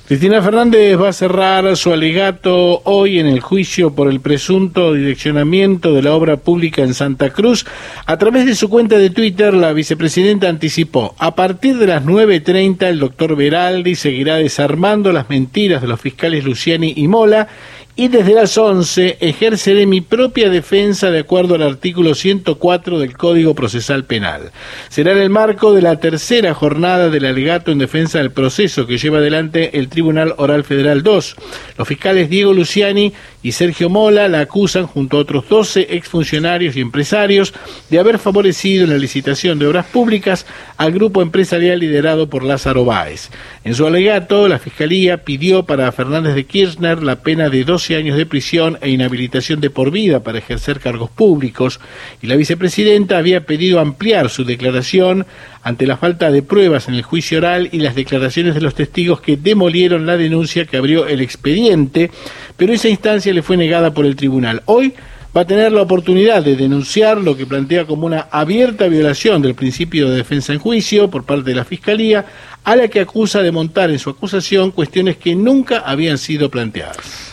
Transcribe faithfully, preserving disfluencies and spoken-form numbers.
Cristina Fernández va a cerrar su alegato hoy en el juicio por el presunto direccionamiento de la obra pública en Santa Cruz. A través de su cuenta de Twitter, la vicepresidenta anticipó: a partir de las nueve treinta el doctor Veraldi seguirá desarmando las mentiras de los fiscales Luciani y Mola, y desde las once ejerceré mi propia defensa de acuerdo al artículo ciento cuatro del Código Procesal Penal. Será en el marco de la tercera jornada del alegato en defensa del proceso que lleva adelante el Tribunal Oral Federal dos. Los fiscales Diego Luciani y Sergio Mola la acusan, junto a otros doce exfuncionarios y empresarios, de haber favorecido en la licitación de obras públicas al grupo empresarial liderado por Lázaro Báez. En su alegato, la Fiscalía pidió para Fernández de Kirchner la pena de doce años de prisión e inhabilitación de por vida para ejercer cargos públicos, y la vicepresidenta había pedido ampliar su declaración ante la falta de pruebas en el juicio oral y las declaraciones de los testigos que demolieron la denuncia que abrió el expediente, pero esa instancia le fue negada por el tribunal. Hoy va a tener la oportunidad de denunciar lo que plantea como una abierta violación del principio de defensa en juicio por parte de la Fiscalía, a la que acusa de montar en su acusación cuestiones que nunca habían sido planteadas.